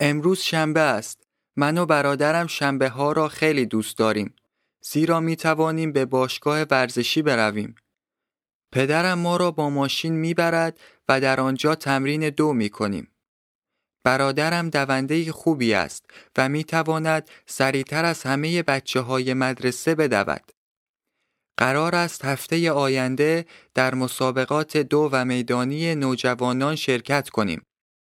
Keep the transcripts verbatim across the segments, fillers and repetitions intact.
امروز شنبه است. من و برادرم شنبه ها را خیلی دوست داریم. زیرا می توانیم به باشگاه ورزشی برویم. پدرم ما را با ماشین می برد و در آنجا تمرین دو می کنیم. برادرم دونده خوبی است و می تواند سریعتر از همه بچه های مدرسه بدود. قرار است هفته آینده در مسابقات دو و میدانی نوجوانان شرکت کنیم.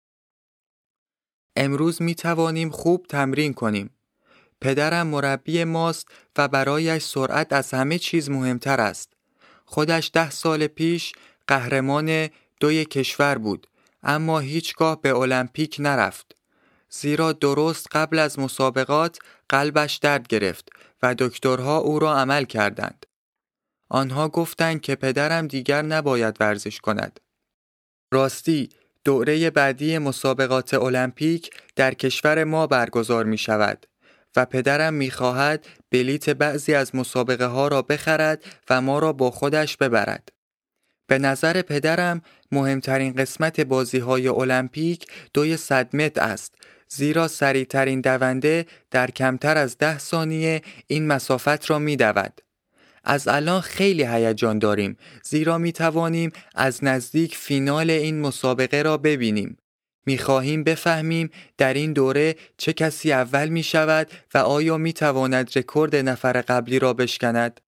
امروز می توانیم خوب تمرین کنیم. پدرم مربی ماست و برایش سرعت از همه چیز مهمتر است. خودش ده سال پیش قهرمان دوی کشور بود، اما هیچگاه به المپیک نرفت. زیرا درست قبل از مسابقات قلبش درد گرفت و دکترها او را عمل کردند. آنها گفتند که پدرم دیگر نباید ورزش کند. راستی، دوره بعدی مسابقات المپیک در کشور ما برگزار می شود و پدرم می خواهد بلیت بعضی از مسابقه ها را بخرد و ما را با خودش ببرد. به نظر پدرم مهمترین قسمت بازی های المپیک دوی صد متر است، زیرا سریعترین دونده در کمتر از ده ثانیه این مسافت را می دود. از الان خیلی هیجان داریم، زیرا می توانیم از نزدیک فینال این مسابقه را ببینیم. می خواهیم بفهمیم در این دوره چه کسی اول می شود و آیا می تواند رکورد نفر قبلی را بشکند؟